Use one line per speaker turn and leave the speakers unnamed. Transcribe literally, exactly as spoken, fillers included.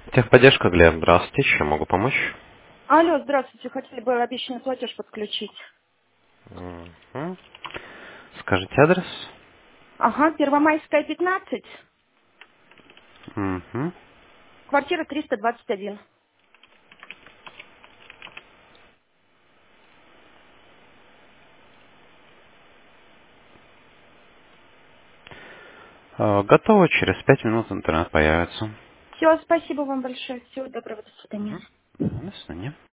Техподдержка, Глеб, здравствуйте, чем могу помочь?
Алло, здравствуйте. Хотели бы обещанный платеж подключить.
Мгм. Скажите адрес?
Ага, Первомайская, пятнадцать,
Мгм.
квартира триста двадцать один.
Э, Готово, через пять минут интернет появится.
Все, спасибо вам большое. Всего доброго, до свидания.
Мгм. Да, до свидания.